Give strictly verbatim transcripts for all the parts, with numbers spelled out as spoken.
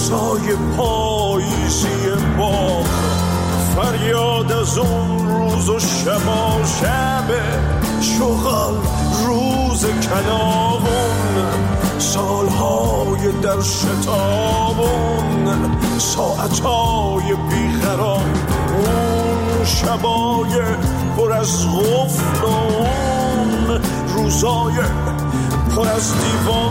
سایه پاییزی باغ، فریاد از اون روز و شبا شب شغل روز کلاغون، سالهای در شتابون، ساعتهای بیقرار، اون شبای پر از غفل و اون روزای پر از دیوان.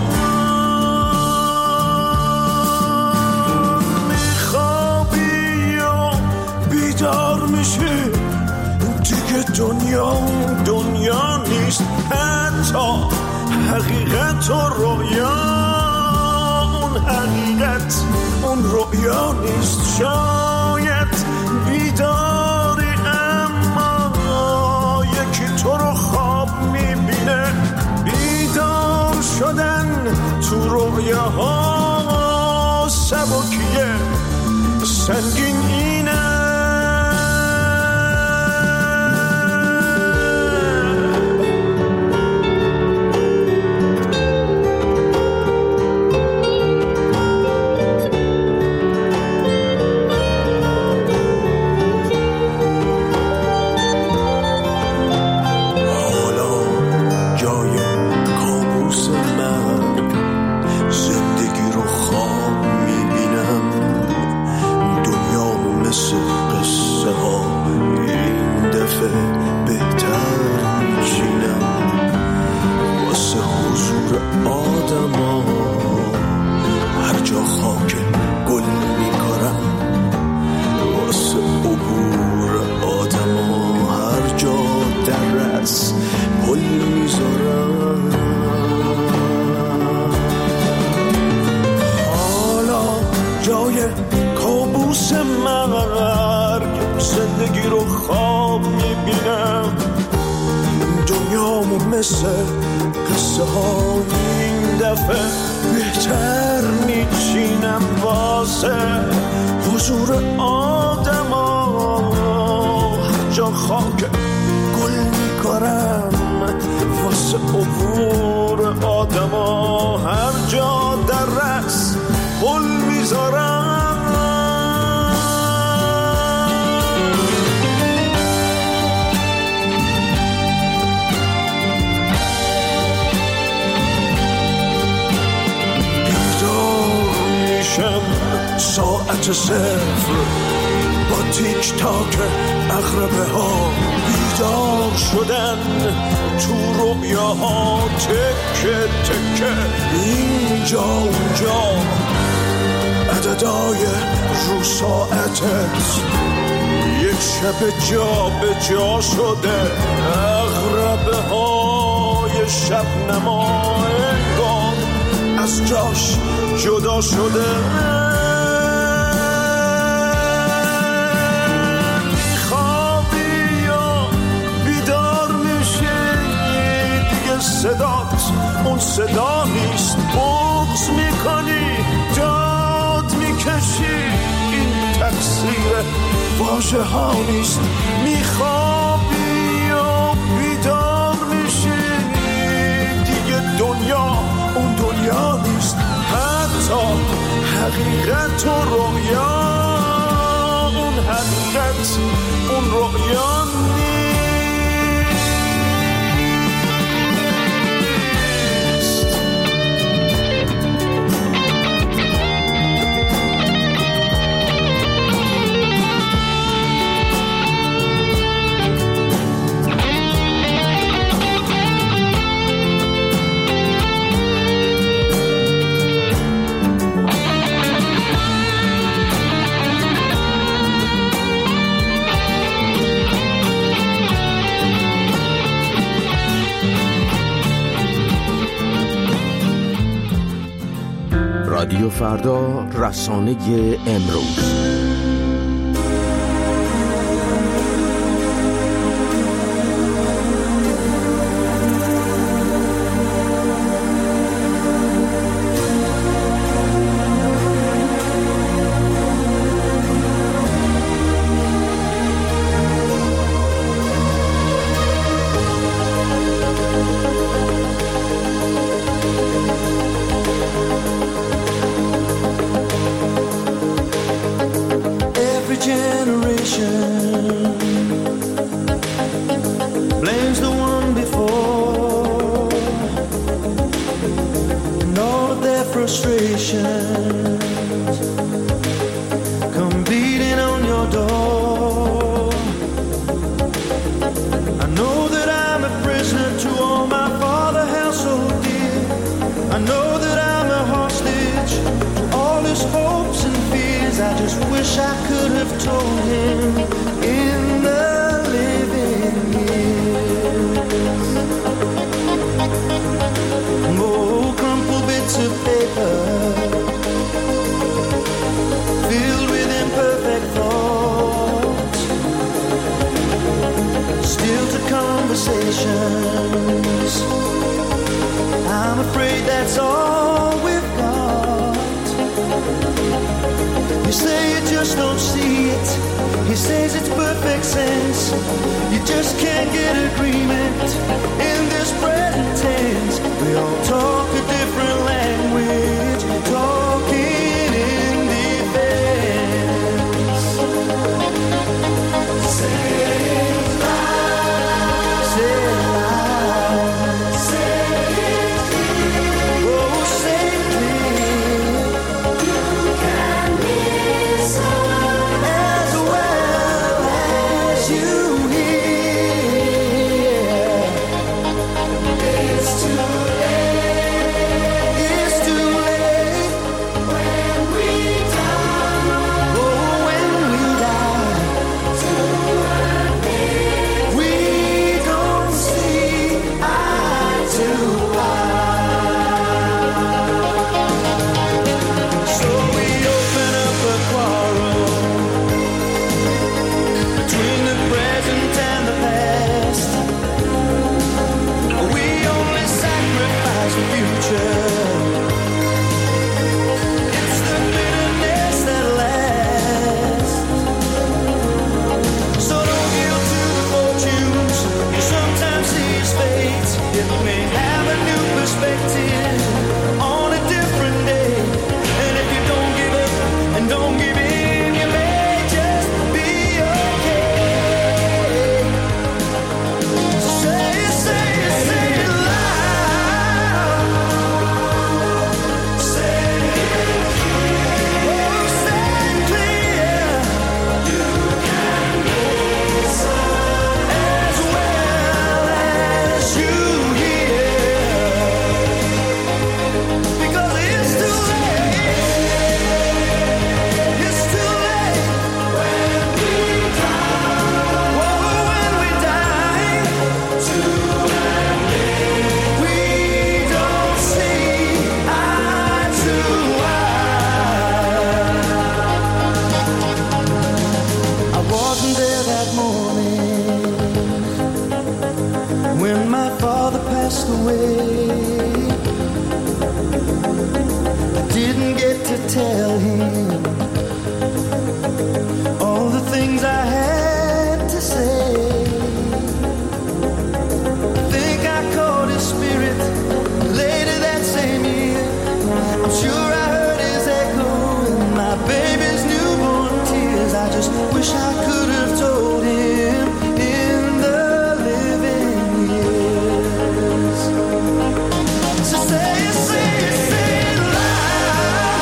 میخوابی یا بیدار میشی، دیگه دنیا دنیا نیست، حتی حقیقت و رویا اون حقیقت اون رویا نیست. شاید بیداری اما یکی تو رو خواب میبینه، بیدار شدن تو رویاها سبکیه، سنگین اینه. مثل قصه ها این دفعه بهتر میچینم واسه حضور آدم ها، هر جا خاک گل میکارم واسه عبور آدم ها، هر جا در رس پل میذارم. ساعت صفر با تیک تاک اقربه ها، بیدار شدن تو رویاها، تکه تکه اینجا اونجا، عددای رو ساعتت یک شب جا به جا شده، اقربه های شب نما انگار از جاش جدا شده. صدات اون صدا نیست، بغض میکنی داد میکشی، این تقصیر واژه ها نیست. میخوابی و بیدار میشی، دیگه دنیا اون دنیا نیست، حتی حقیقت و رویا اون حقیقت اون رویا نیست. رادیو فردا، رسانه امروز. hopes and fears. I just wish I could have told him in the living years. Oh, crumpled bits of paper filled with imperfect thoughts, still to conversations. I'm afraid that's all we've got. You say you just don't see it. He says it's perfect sense. You just can't get agreement in this present tense. We all talk a different language, talking in defense. Say it loud, say it loud, say it clear. Oh, say it clear. You can listen as well as you hear. It's too late, it's too late when we die. Oh, when we die, we don't see eye to eye. So we open up a quarrel between the present and the past. We only sacrifice the future. It's the bitterness that lasts. So don't yield to the fortunes you sometimes see as fate. It may have a new perspective on a different day. And if you don't give up and don't give in, you may just be okay. So say it, say it, say it loud. Say it clear. Oh, say it clear. You can listen as well as you hear. Because it's too late. It's too late when we die. Oh, when we die. We don't see eye to eye. I wasn't there that morning when my father passed away. I didn't get to tell him all the things I had to say. I think I caught his spirit later that same year. I'm sure I heard his echo in my baby's newborn tears. I just wish I could have told him in the living years. So say it, say it, say it loud.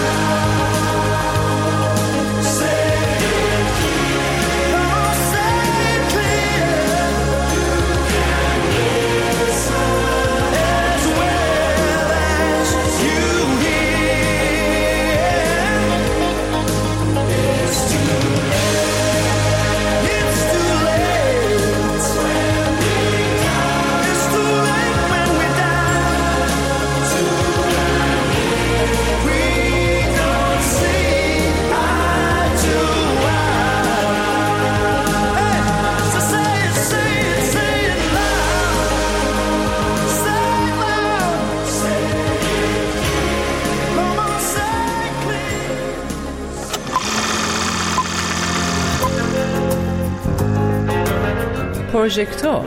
Say it clear. Oh, say it clear. You can listen as well as you hear. It's too late. It's too late when we die. It's too late when we die. We don't see eye to eye. Hey, so say it, say it, say it loud. Say it loud. Say it clear. Come on, say it clear. پروژکتور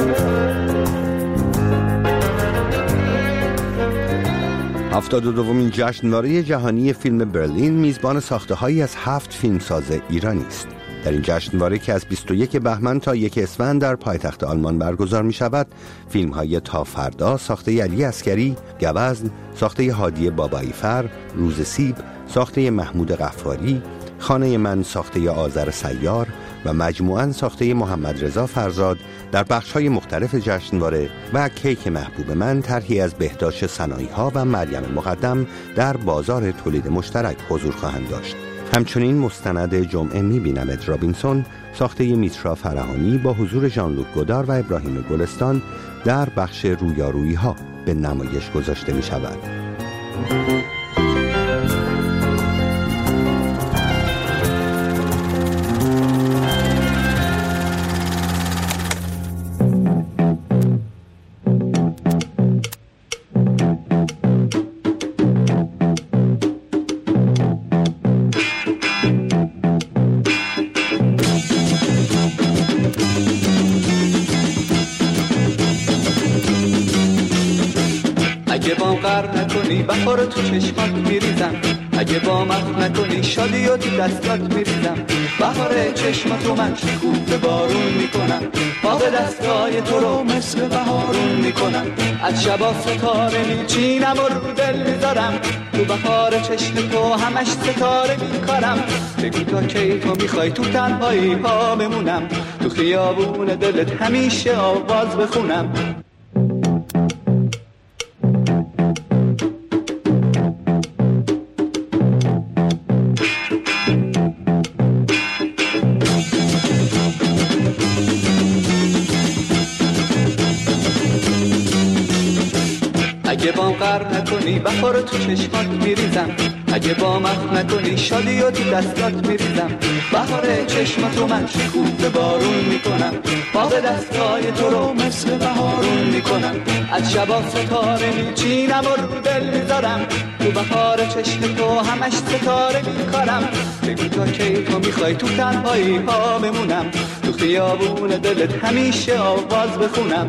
هفتاد و دومین جشنواره جهانی فیلم برلین میزبان ساخته‌هایی از هفت فیلمساز ایرانی است. در این جشنواره که از بیست و یک بهمن تا یک اسفند در پایتخت آلمان برگزار می شود، فیلم‌های تا فردا ساخته علی عسکری، گوزن، ساخته هادی بابایی‌فر، روز سیب، ساخته محمود غفاری، خانه من ساخته آذر سیار، و مجموعاً ساخته محمد رضا فرزاد در بخش‌های مختلف جشنواره و کیک محبوب من طرحی از بهداشت سنایی‌ها و مریم مقدم در بازار تولید مشترک حضور خواهند داشت. همچنین مستند جمعه می‌بینمت رابینسون ساخته میترا فرهانی با حضور ژان لوک گودار و ابراهیم گلستان در بخش رویارویی‌ها به نمایش گذاشته می‌شود. اگه با قرد نکنی بخار تو چشمات میریزم، اگه با مخ نکنی شادی و تو دستات میریزم. بهار چشماتو من شکوفه بارون میکنم، باغ دستای تو رو مثل بهارون میکنم. از شبا ستاره میچینم و رو دل میذارم، تو بهار چشم تو همش ستاره میکارم. بگو تا کی تو میخوای تو تنهایی ها بمونم، تو خیابون دلت همیشه آواز بخونم. اگه با قرد نکنی بخار تو چشمات میریزم، اگه با مخ نکنی شادی و تو دستات میریزم. بهار چشماتو من شکوفه بارون میکنم، باغ دستای تو رو مثل بهارون میکنم. از شبا ستاره میچینم و رو دل میذارم، تو بهار چشم تو همش ستاره میکارم. بگو تا کی تو میخوای تو تنهایی ها بمونم، تو خیابون دلت همیشه آواز بخونم.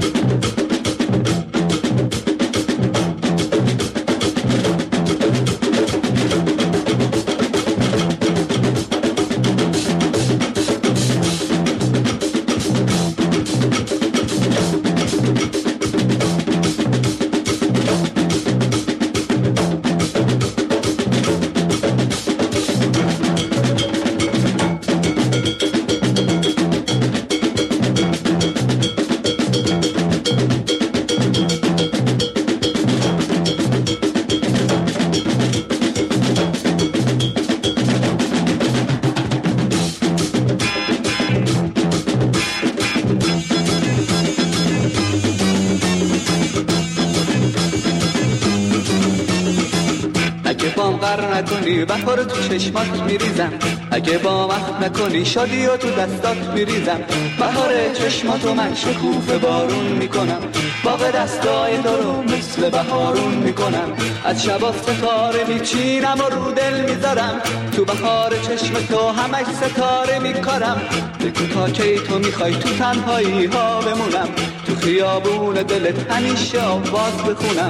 اگه با قر نکنی بهار تو چشمات میریزم، اگه با مخ نکنی شادی و تو دستات میریزم. بهار چشماتو من شکوفه بارون میکنم، باغ دستای تو رو مثل بهارون میکنم. از شبا ستاره میچینم و رو دل میذارم، تو بهار چشم تو همش ستاره میکارم. بگو تا کی تو میخوای تو تنهایی ها بمونم، تو خیابون دلت همیشه آواز بخونم.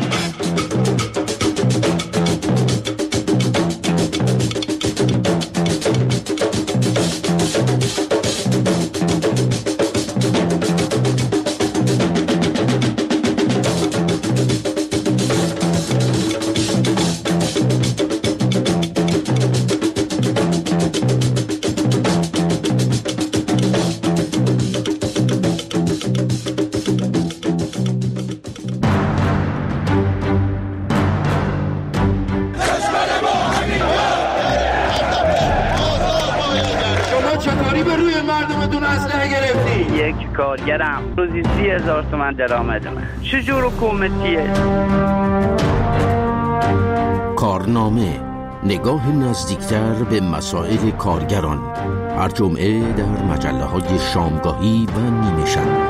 یک کارگرم روزی سی هزار تومن درآمدمه. چجور حکومتیه؟ کارنامه، نگاه نزدیکتر به مسائل کارگران، هر جمعه در مجله های شامگاهی و نیمه شب.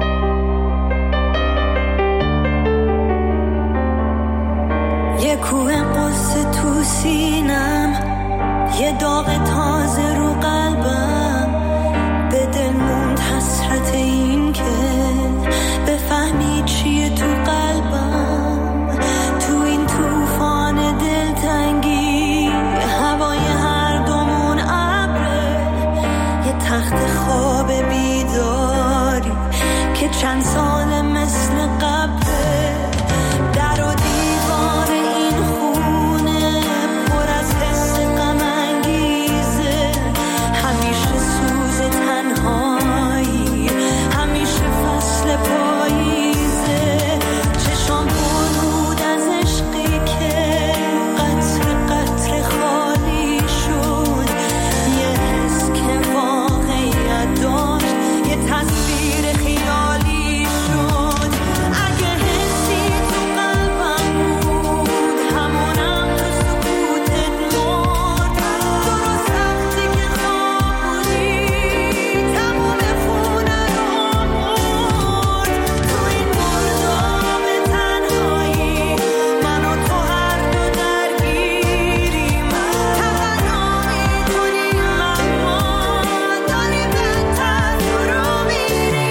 کوه چند سال مثل قبله، در و دیوار این خونه پر از حس غم انگیزه، همیشه سوز تنهایی، همیشه فصل پاییزه، چشام پر بود از عشقی که قطر قطر خالی شد، یه حس که واقعیت داشت، یه تصویر خیالی شد. اگه حسی تو قلبم بود همونم تو سکوتت مرد، درست وقتی که خواب بودی تموم خونه رو مرد. تو این مرداب تنهایی من و تو هر دو درگیریم، تمنا میکنیم اما داری بدتر فرو میریم.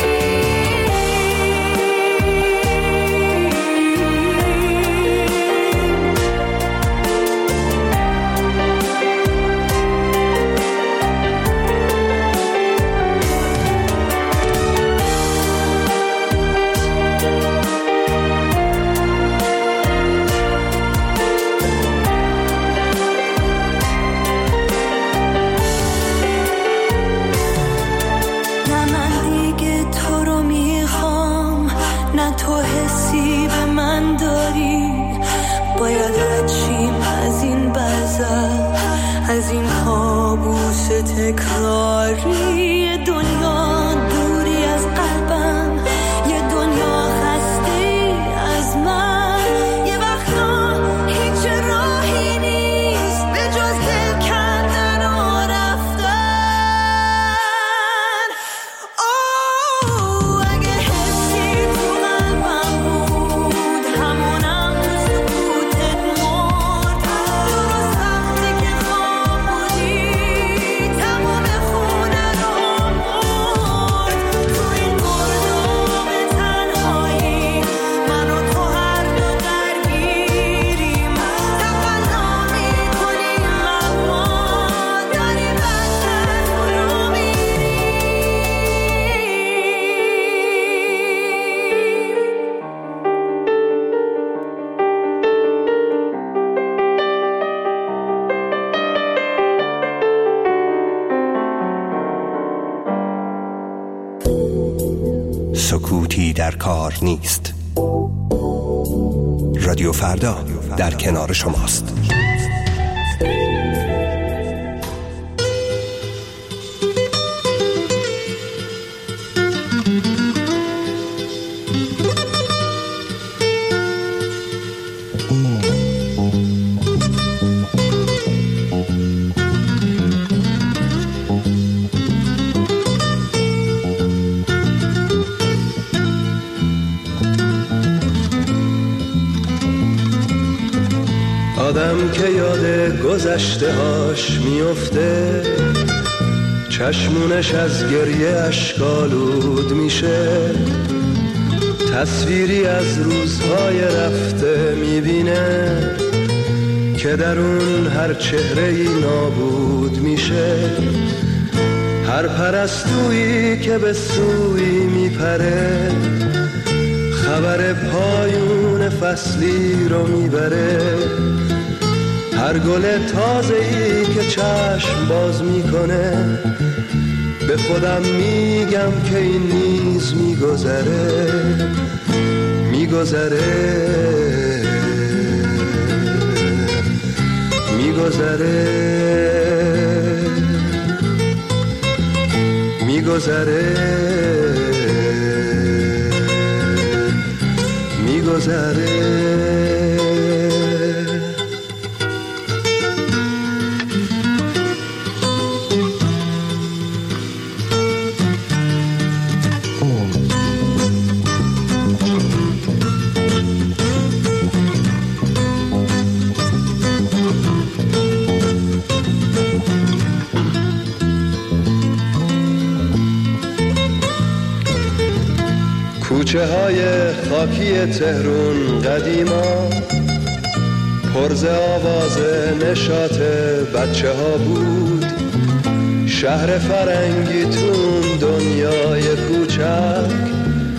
نه من دیگه تو رو میخوام، نه تو حسی به من داری، باید رد شیم از این بزر، از این کابوس تکراری. یه دنیا دوری از قلبم، یه دنیا خسته از من، یه وقتا هیچ راهی نیست به جز دل کندن و رفتن. اوه اگه حسی تو قلبم بود همونم تو سکوتت مرد، درست وقتی که خواب بودی تموم خونه رو مرد. تو این مرداب تنهایی من و تو هر دو درگیریم، تمنا میکنیم اما داری بدتر فرو میریم. سکوتی در کار نیست. رادیو فردا در کنار شماست. آدم که یاد گذشته هاش میفته، چشمونش از گریه اشکالود میشه، تصویری از روزهای رفته میبینه که در اون هر چهره‌ای نابود میشه. هر پرستویی که به سوی میپره، خبر پایون فصلی رو میبره. هر گل تازه‌ای که چشم باز میکنه، به خودم میگم که این نیز میگذره، میگذره، میگذره، میگذره، میگذره. کوچه های خاکی تهرون قدیما پرز آواز نشاط بچه ها بود. شهر فرنگی تون دنیای کوچک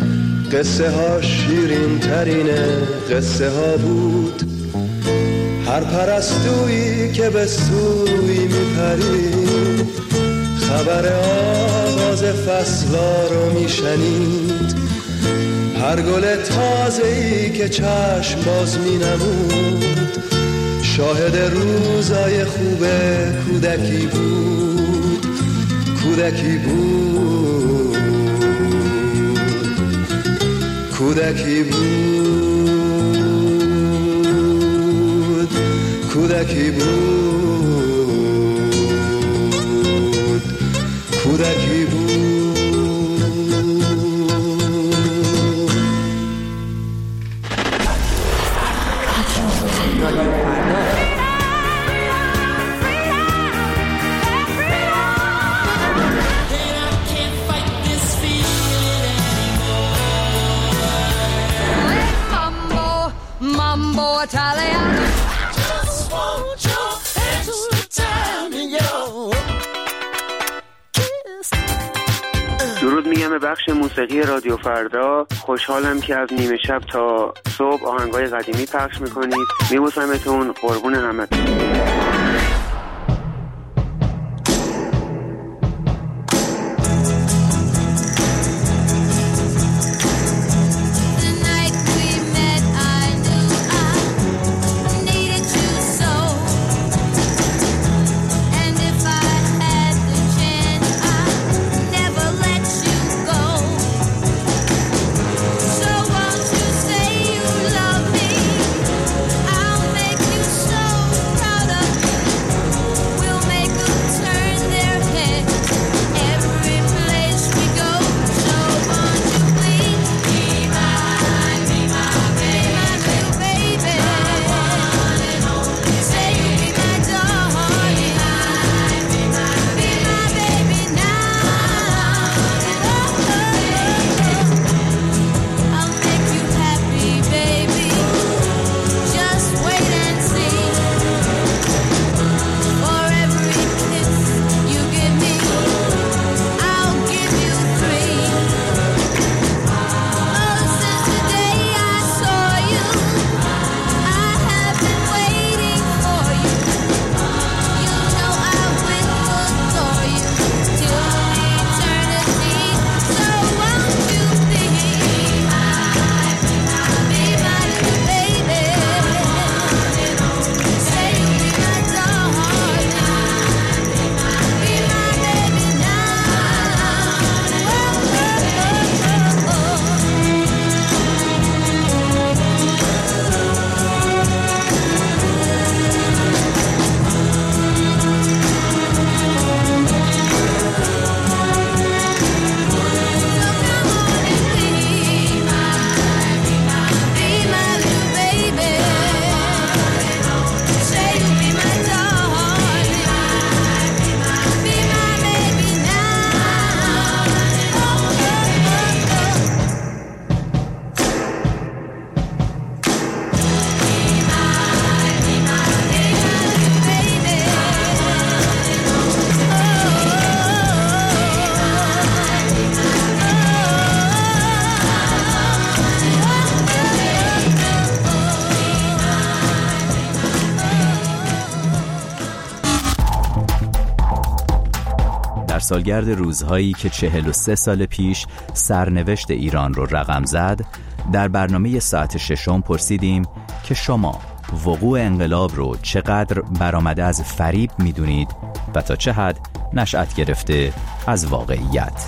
قصه ها شیرین ترین قصه ها بود. هر پرستویی که به سوی میپرید خبر آغاز فصلا رو میشنید. هر گل تازه‌ای که چشم باز مینمود شاهد روزای خوب کودکی بود. کودکی بود کودکی بود کودکی بود کودکی بود. درود میگم به بخش موسیقی رادیو فردا. خوشحالم که از نیمه شب تا صبح آهنگای قدیمی پخش میکنید. میبوسمتون، قربون همتون. سالگرد روزهایی که چهل و سه سال پیش سرنوشت ایران رو رقم زد، در برنامه ساعت ششم پرسیدیم که شما وقوع انقلاب رو چقدر برآمده از فریب میدونید و تا چه حد نشأت گرفته از واقعیت.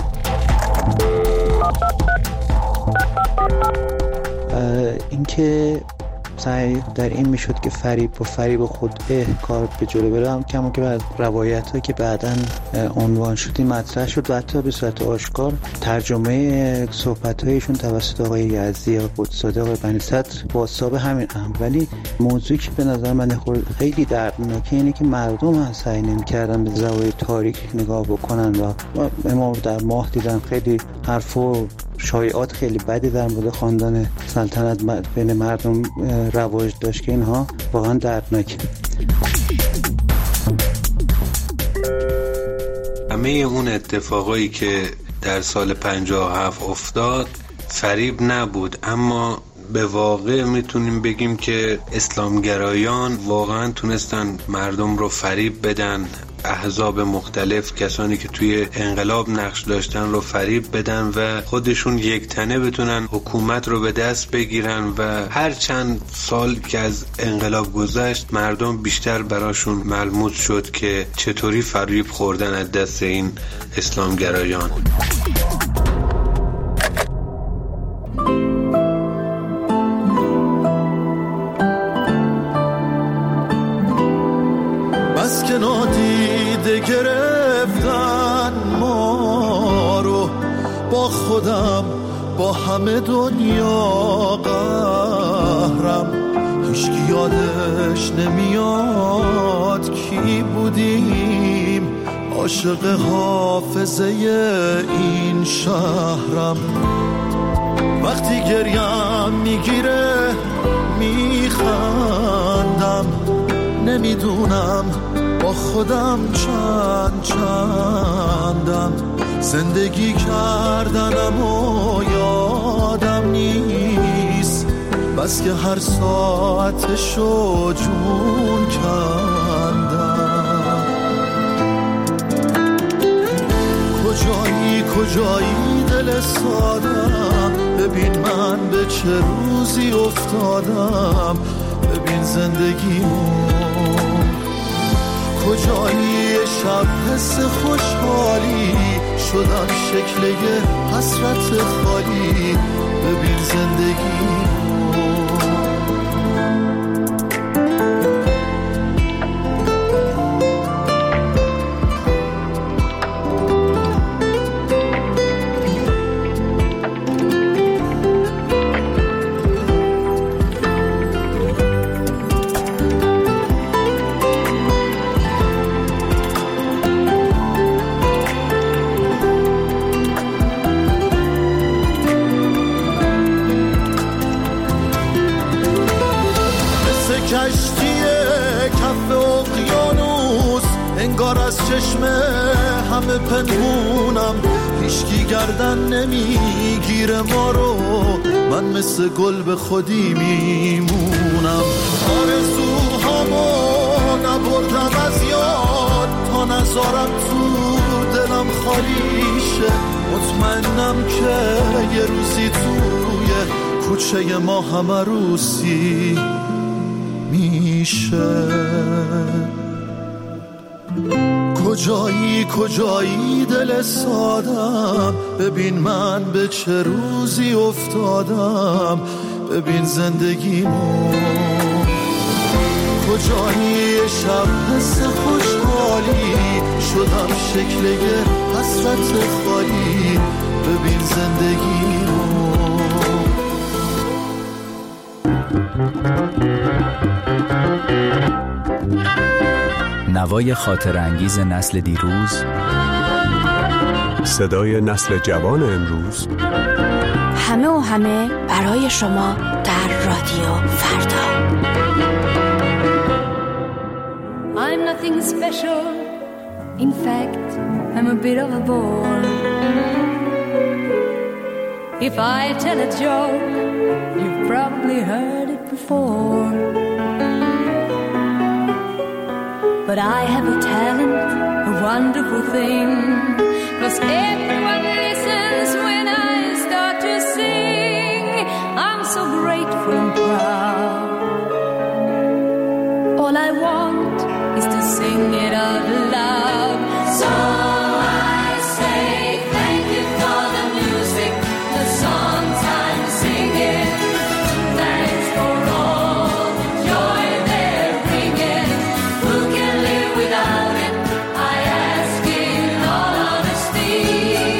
اینکه سعی در این میشد که فریب و فریب خود کار به جلو برم، کما که بعد روایت ها که بعداً عنوان شدی مطرح شد و حتی به صورت آشکار ترجمه صحبت هایشون توسط آقای یزدی یا قدس‌زاده آقای بنی صدر واسطه همین امر. ولی موضوعی که به نظر من خیلی دردناکه اینه که مردم هم سعی نمی‌کردن به زوایای تاریک نگاه بکنن و ما در ماه دیدن خیلی حرف و شایعات خیلی بدی در مورد خاندان سلطنت بین مردم رواج داشت که اینها واقعا دردناکه. همه اون اتفاقایی که در سال پنجاه و هفت افتاد فریب نبود، اما به واقع میتونیم بگیم که اسلامگرایان واقعا تونستن مردم رو فریب بدن، احزاب مختلف، کسانی که توی انقلاب نقش داشتن رو فریب بدن و خودشون یک تنه بتونن حکومت رو به دست بگیرن و هر چند سال که از انقلاب گذشت مردم بیشتر براشون ملموس شد که چطوری فریب خوردن از دست این اسلامگرایان. بس که نادیده گرفتن ما رو، با خودم با همه دنیا قهرم، هیچکی یادش نمیاد کی بودیم، عاشق حافظه این شهرم. وقتی گریم میگیره میخندم، نمیدونم با خودم چند چندم، زندگی کردنم و یادم نیست، بس که هر ساعتشو جون کندم. کجایی کجایی دل سادم، ببین من به چه روزی افتادم، ببین زندگیمو. کجایی شب حس خوشحالی، شدم شکل یه حسرت خالی، ببین زندگیمو. چشم همه پنهونم، هیچکی گردن نمیگیره ما رو، من مثل گل به خودی میمونم. آرزوهامو نبردم از یاد، تا نذارم تو دلم خالی شه، مطمئنم که یه روزی توی کوچه ما همه روسی میشه. کجایی کجایی دل سادم، ببین من به چه روزی افتادم، ببین زندگیمو. کجایی شب حس خوشحالی، شدم شکل یه حسرت خالی، ببین زندگیمو. نوای خاطر انگیز نسل دیروز، صدای نسل جوان امروز، همه و همه برای شما در رادیو فردا. I'm nothing special, in fact I'm a bit of a bore. If I tell a joke, you've probably heard it before. But I have a talent, a wonderful thing, 'cause everyone listens when I start to sing. I'm so grateful and proud. All I want is to sing it out loud. So I say thank you for the music, the songs I'm singing. Thanks for all the joy they're bringing. Who can live without it? I ask in all honesty.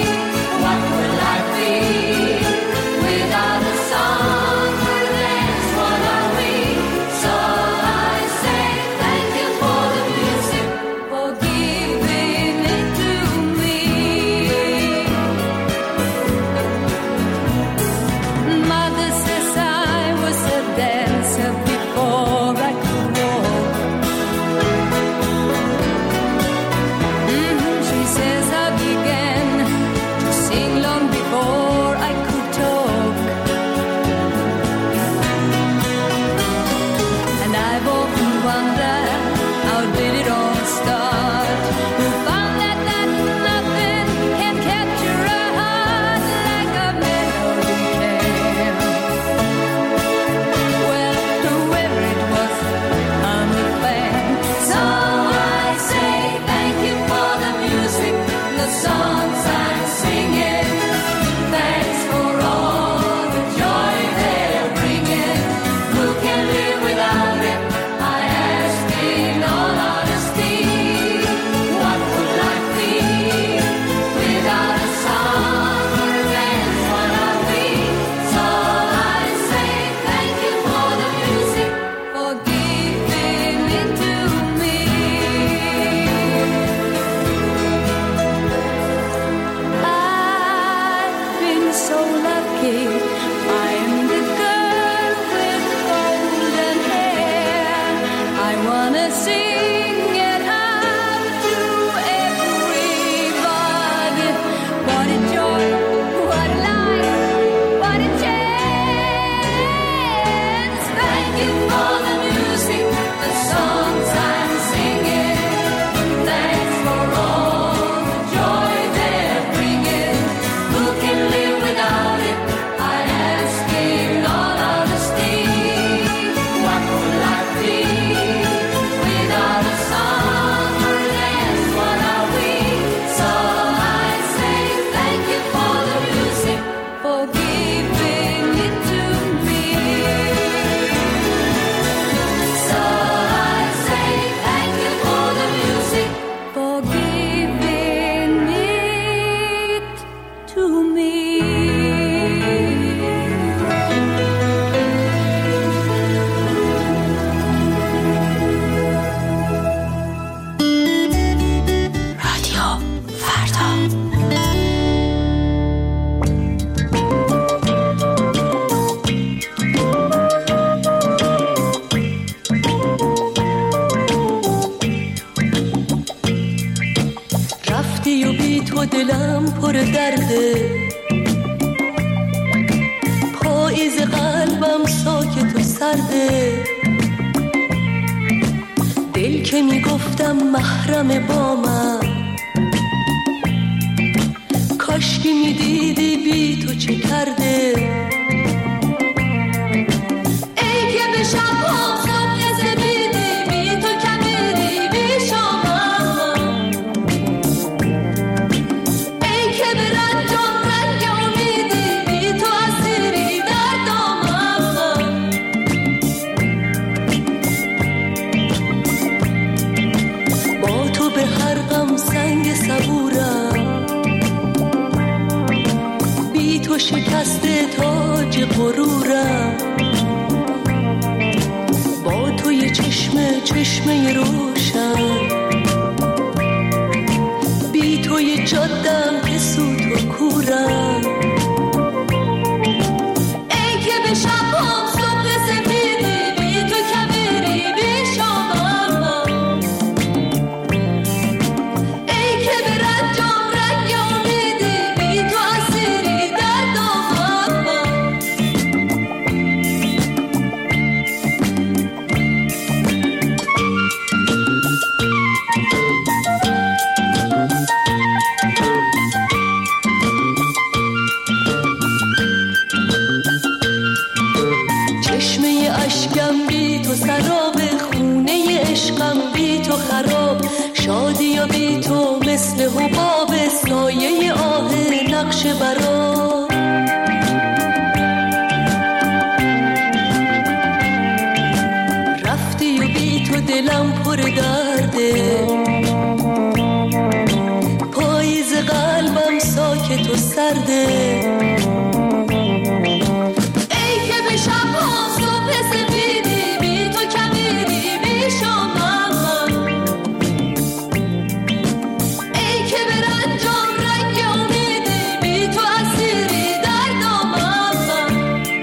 love cake. I am the girl with golden hair. I wanna sing it out to everybody. What a joy, what a life, what a chance. Thank you for the music, the songs I'm singing. Thanks for all the joy they're bringing. Who can live without it? I ask in all honesty. What would life be without a song or a dance? What are we? So I say thank you for the music, for giving it to me. So I say thank you for the music, for giving it to me. رادیو فردا. رفتی و بی تو دلم پر درده، پاییز قلبم ساکت و سرده. دل که میگفتم محرم با من، کاشکی میدیدی بی تو چه کرده. ای که به شب ها صبح زدیدی بی تو کمیدی بی شامم. ای که به رنجم رنگ امیدی بی تو اسیری در دامم. با تو به هر غم سنگ صبورم، بی تو شکسته تاج غرورم. با تو یه چشمه چشمه روشن، بی تو یه جادم که سوت و کورم. ای که به شب هم صبح سپیدی بی تو کبیری بی شامم. ای که به رنجم رنگ امیدی بی تو اسیری در دامم. چشمه اشکم بی تو سراب، خونه عشقم بی تو خراب. شادی یا بی تو مثل حباب، سایه آه نقش برا. رفتی و بی تو دلم پر درده، پاییز قلبم ساکت و سرده. ای که به شب ها صبح سپیدی بی تو کمیدی بی شامم. ای که به رنجم رنگ امیدی بی تو اسیری در دامم.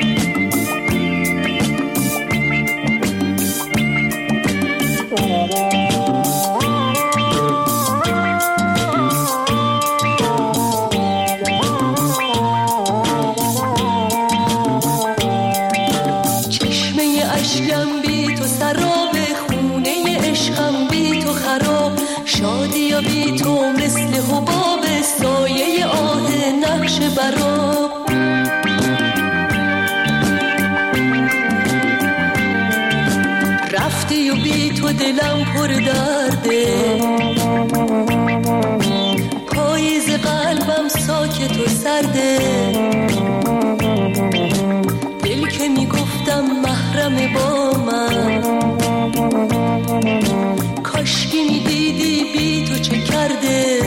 چشمه اشکم بی تو سراب، خونه عشقم بی تو خراب. شادی یا بی تو مثل حباب، سایه آه نقش برا. رفتی و بی تو دلم پر درده، پاییز قلبم ساکت و سرده. دل که میگفتم محرم با من، کاشکی میدیدی بی تو چه کرده.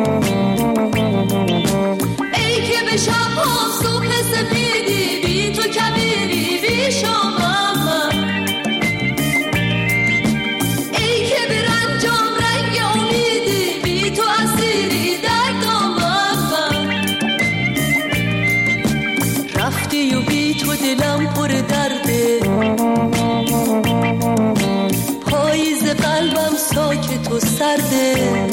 ای که به شب ها صبح سپیدی بی تو کبیری بی شامم. ای که به رنجم رنگ رفتی و بی تو دلم پر درده، پاییز قلبم ساکت و سرده،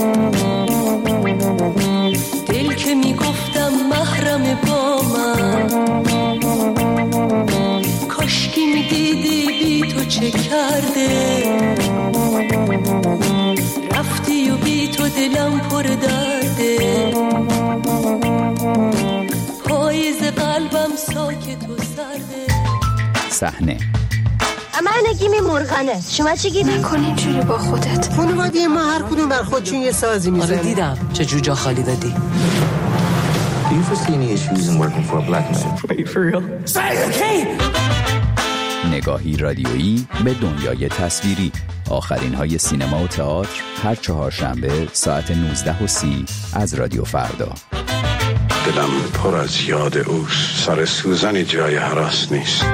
دل که میگفتم محرم با من، کاشکی میدیدی بی تو چه کرده، رفتی و بی تو دلم پر درده، پاییز قلبم ساکت و سرده. صحنه من نگیمی مرغنه، شما چی گیمی؟ نکن اینجوری با خودت. خانواده ما هر کدوم بر خودشون یه سازی میزنه. آره دیدم چه جوجا خالی دادی. Do you foresee any issues in working for a black man? Wait, for real? نگاهی رادیویی به دنیای تصویری. آخرین های سینما و تئاتر هر چهارشنبه ساعت نوزده و سی از رادیو فردا. دلم پر از یاد اوست، سر سوزنی جای هراس نیست.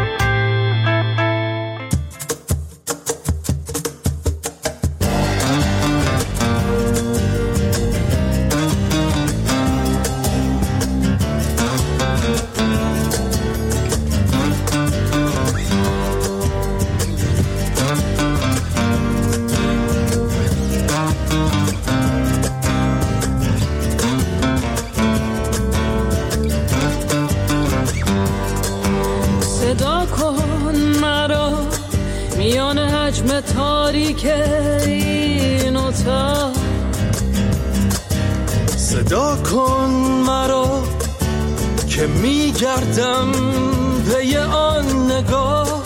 صدا کن مرا که میگردم پی آن نگاه،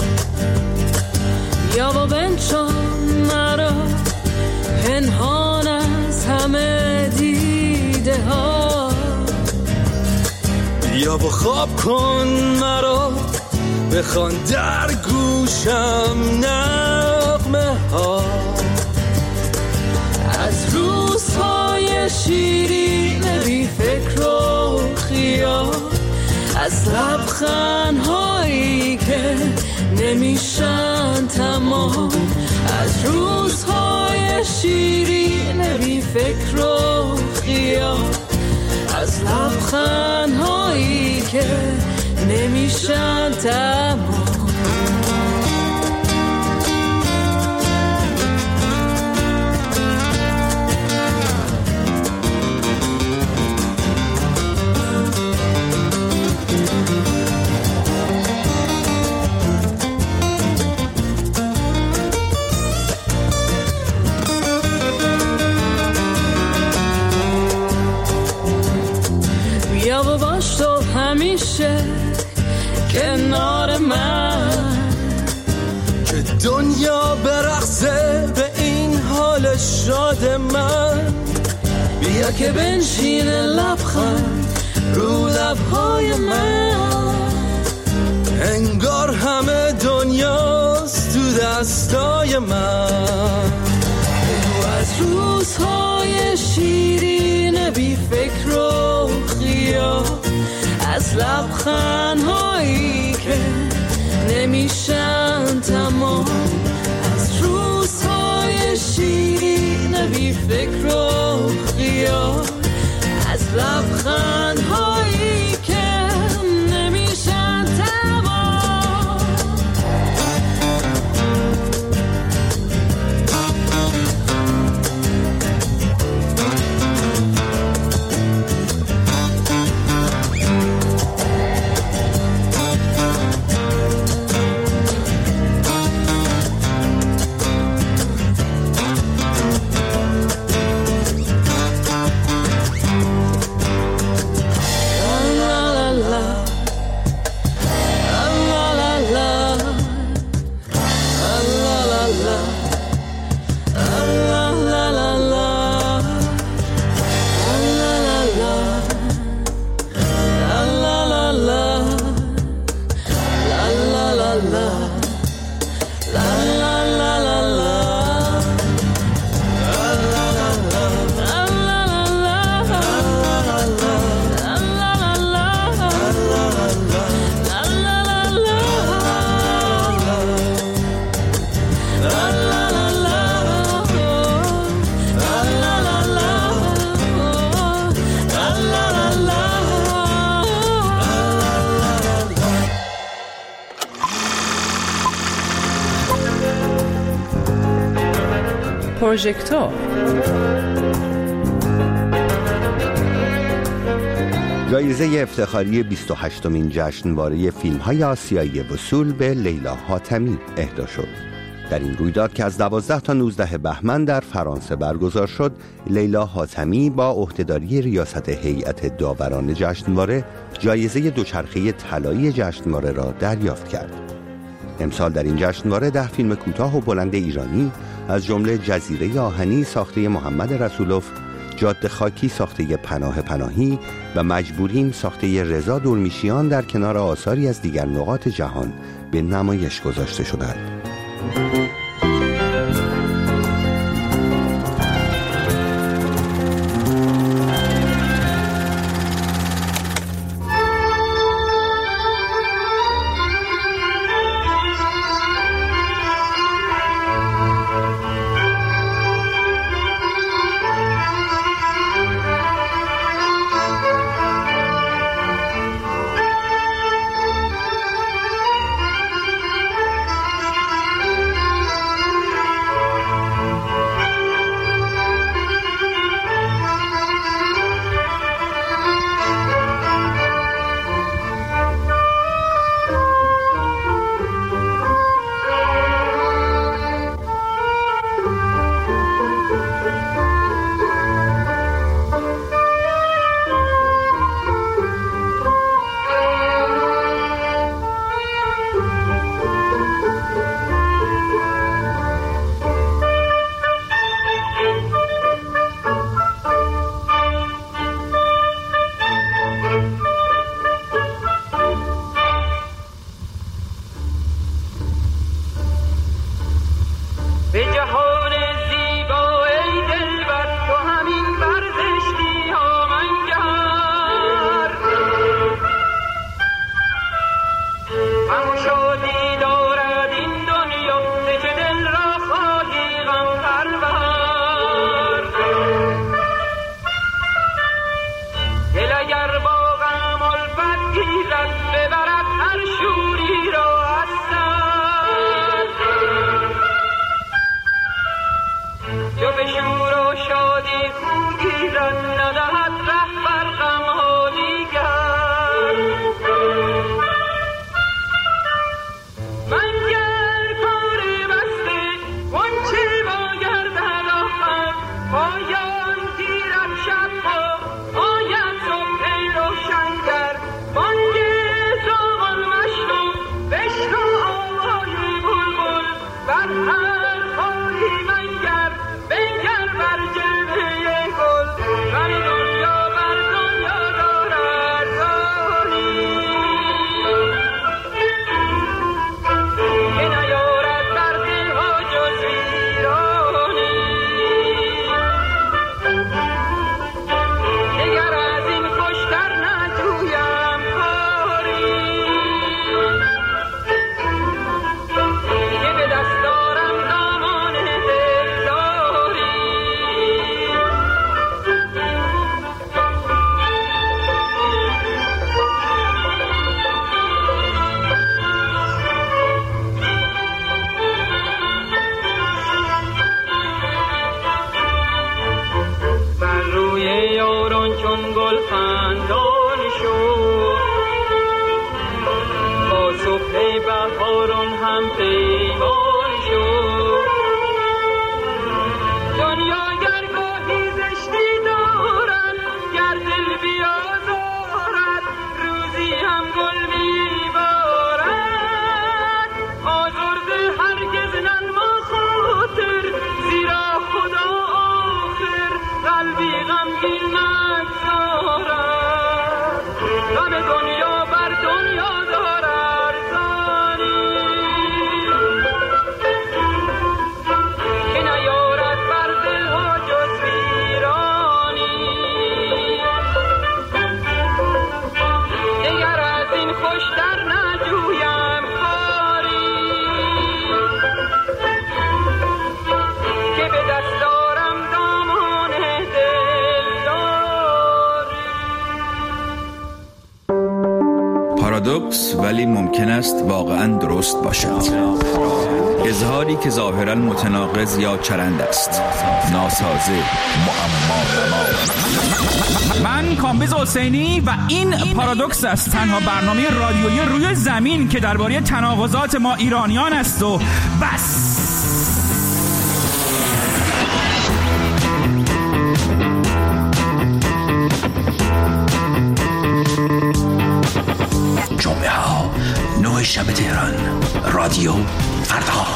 یا با بنشان مرا پنهان از همه دیده ها، یا با خواب کن مرا بخوان در گوشم نغمه ها، از روزهای شیرین بی فکر و خیال، از لبخندهایی که نمیشن تمام، از روزهای شیرین بی فکر و خیال، از لبخندهایی که نمیشن تمام. بیا و باش تو همیشه کنار من، که دنیا برقصه به این حال شاد من، بیا که بنشین لبخند رو لبهای من، انگار همه دنیاست تو دستای من، از روزهای شیرین بی فکر و خیال، از لبخندهایی که نمیشن تمام، از روزهای شیرین بی فکر و خیال، از لبخندهایی که نمیشن تمام. پروژکتور. جایزه افتخاری بیست و هشتمین جشنواره فیلم‌های آسیایی وصول به لیلا حاتمی اهدا شد. در این رویداد که از دوازده تا نوزده بهمن در فرانسه برگزار شد، لیلا حاتمی با عهدهداری ریاست هیئت داوران جشنواره جایزه دوچرخه طلایی جشنواره را دریافت کرد. امسال در این جشنواره ده فیلم کوتاه و بلند ایرانی از جمله جزیره آهنی ساخته محمد رسولوف، جاده خاکی ساخته پناه پناهی و مجبوریم ساخته رضا دورمیشیان در کنار آثاری از دیگر نقاط جهان به نمایش گذاشته شدند. خوشتر پارادوکس ولی ممکن است واقعا درست باشد. اظهاری که ظاهرا متناقض یا چرند است، ناسازه، معما نما. من کامبیز حسینی و این پارادوکس است، تنها برنامه رادیویی روی زمین که درباره تناقضات ما ایرانیان است و بس. جمعه ها نه شب تهران، رادیو فردا.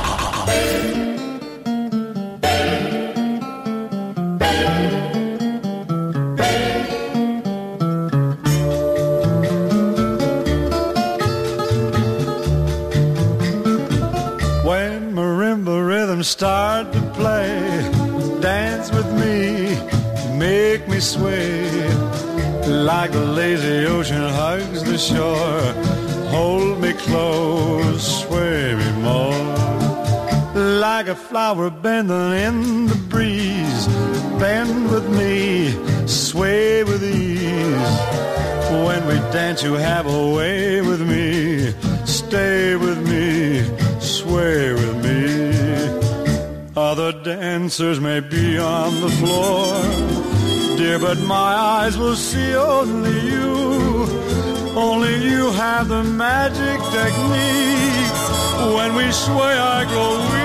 When marimba rhythms start to play, dance with me, make me sway. Like the lazy ocean hugs the shore, hold me close, sway me more. Like a flower bending in the breeze, bend with me, sway with ease. When we dance you have a way with me, stay with me, sway with me. Other dancers may be on the floor, dear, but my eyes will see only you. Only you have the magic technique. When we sway I go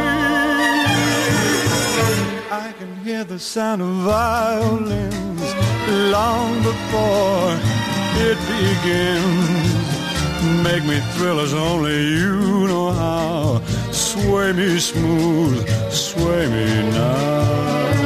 weak. I can hear the sound of violins long before it begins. Make me thrill as only you know how. Sway me smooth, sway me now.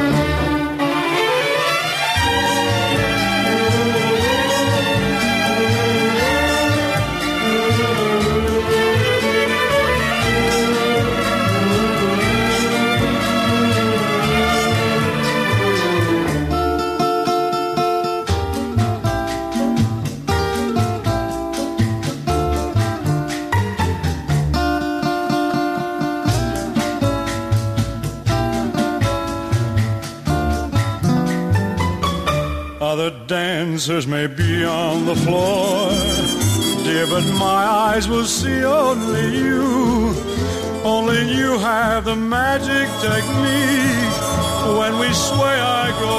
Other dancers may be on the floor, dear, but my eyes will see only you. Only you have the magic technique. When we sway I go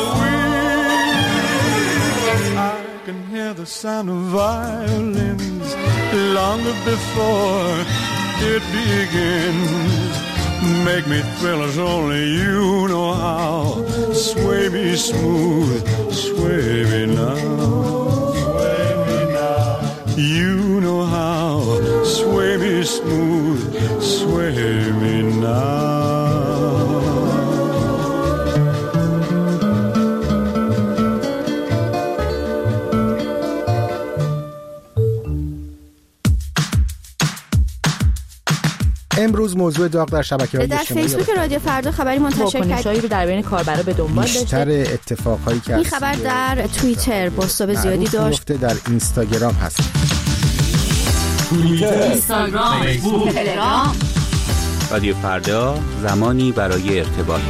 weak. I can hear the sound of violins long before it begins. Make me thrill as only you know how. Sway me smooth, sway me now. Sway me now. You know how. Sway me smooth, sway me now. امروز موضوع داغ در شبکه‌های اجتماعی در فیسبوک رادیو فردا خبری منتشر کرد. واکنش‌هایی رو در بین کاربرا به دنبال داشته. بیشتر اتفاقهایی که این خبر در توییتر بازتاب زیادی داشت. در اینستاگرام هست. توییتر، اینستاگرام، فیسبوک، تلگرام. رادیو فردا، زمانی برای ارتباط.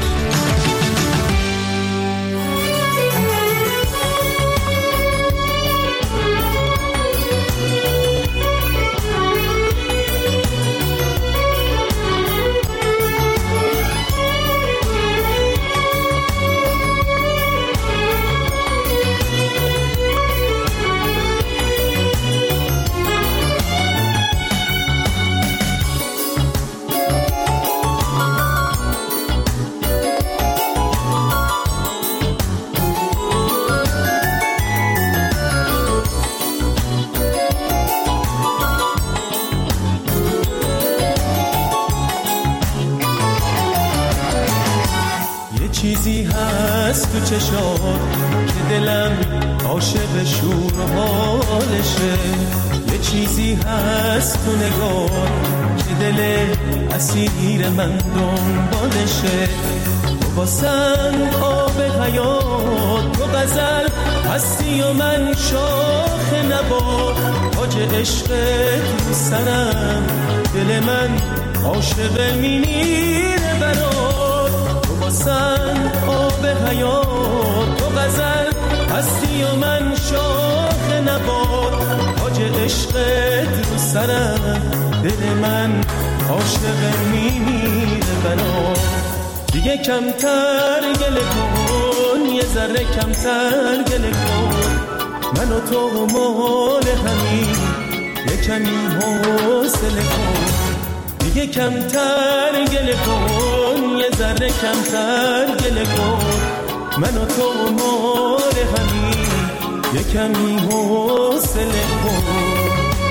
چیزی هست تو چشات که دلم عاشق شور و حالشه. یه چیزی هست تو نگاه که دل اسیر من دنبالشه. تو واسم آب حیات، تو غزل هستی و من شاخ نبات. تاج عشق تو سرم، دل من عاشق میمیره برات. تو واسم آب حیات، تو غزل هستی و من شاخ نبات. تاج عشقت رو سرم، دل من عاشق میمیره بنا. دیگه کمتر گله کن، یه ذره کمتر گله کن، من و تو مال همین یه کمی حوصله کن. دیگه کمتر گله کن، یه ذره کمتر گله کن، من و تو مال همین یه کمی حوصله کن.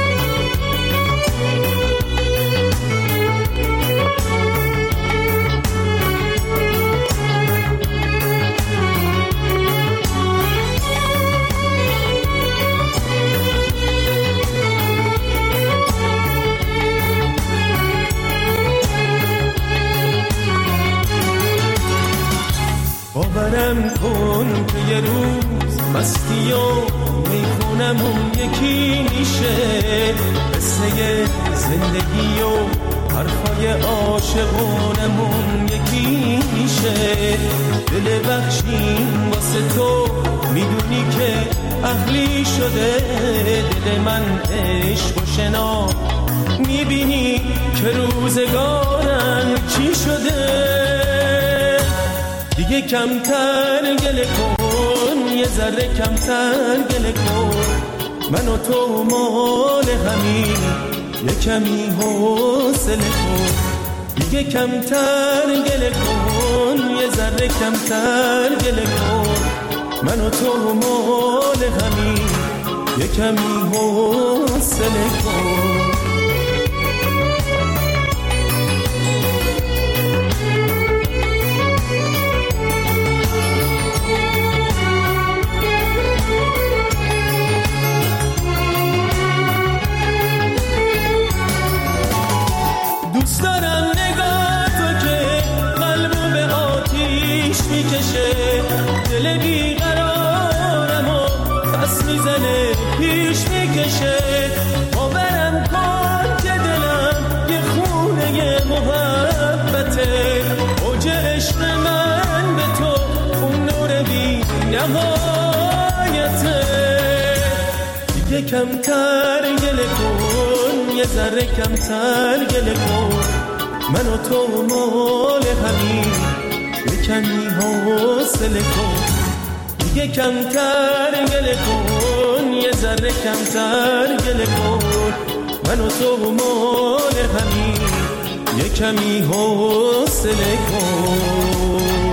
باورم کن که یه روز مستی و میخونمون یکی میشه، قصه زندگی و حرفای عاشقونمون یکی میشه. دل بخشیم واسه تو میدونی که عقلی شده، دل من عشق و شنا میبینی که روزگارم چی شده. دیگه کمتر گله کن، یه ذره کمتر گله کن، من و تو مال همین یه کمی حوصله کن. دیگه کمتر گله کن، یه ذره کمتر گله کن، من و تو مال همین یه کمی حوصله کن. دوست دارم نگاه تو که قلبو به آتیش میکشه، دل بیقرارم و پس میزنه پیش میکشه. باورم کن که دلم یه خونه محبته، اوج عشق من به تو اون نور بی نهایته. دیگه کمتر گله کن، یه ذره کمتر گله کن، من و تو مال همین یه کمی حوصله کن. دیگه کمتر گله کن، یه ذره کمتر گله کن، من و تو مال همین یه کمی حوصله کن.